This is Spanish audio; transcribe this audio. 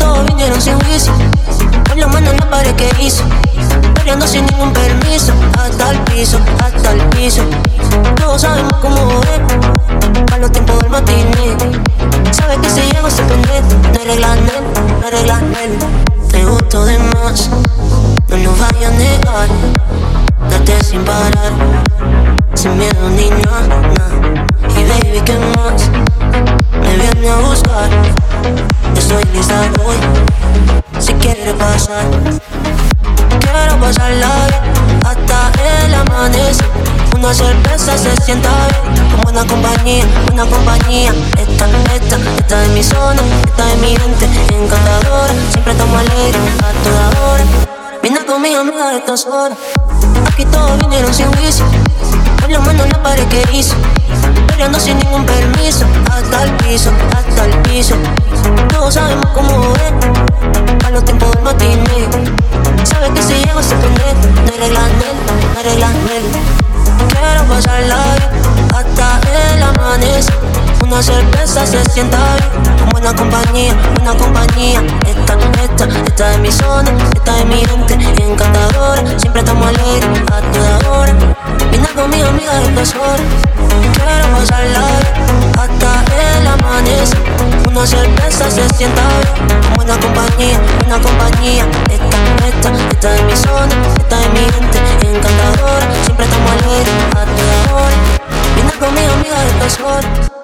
todos vinieron sin juicio, con la mano en la pared que hizo, peleando sin ningún permiso, hasta el piso, hasta el piso. Todos sabemos cómo es, para los tiempos del matiné. Sabes que si llego se prende, no hay reglas, nel, no hay reglas, nel. Te gusto de más, no lo vayas a negar. Date sin parar, sin miedo ni nada. Y baby, ¿qué más? Me viene a buscar. Estoy lista hoy, si quieres pasar. Quiero pasarla bien, hasta el amanecer. Una cerveza se sienta bien, con buena compañía, buena compañía. Esta es mi zona, esta es mi gente encantadora. Siempre estamos alegres a toda hora. Viene conmigo, amiga, de estas horas. Aquí todos vinieron sin juicio, con la mano en la pared que hizo, peleando sin ningún permiso, hasta el piso, hasta el piso. Todos sabemos cómo es, para los tiempos del matiné. Sabes que si llego se prende, no hay reglas, nel, no hay reglas, nel. Quiero pasarla bien, hasta el amanecer. Una cerveza se sienta bien, con buena compañía, buena compañía. Esta es mi zona, esta es mi gente encantadora. Siempre estamos alegres a toda hora. Viene conmigo, amiga, de 2 horas. Quiero pasarla bien, hasta el amanecer. Una cerveza se sienta bien, con buena compañía, buena compañía. Esta es mi zona, esta es mi gente encantadora. Siempre estamos alegres a toda hora. Viene conmigo, amiga, de 2 horas.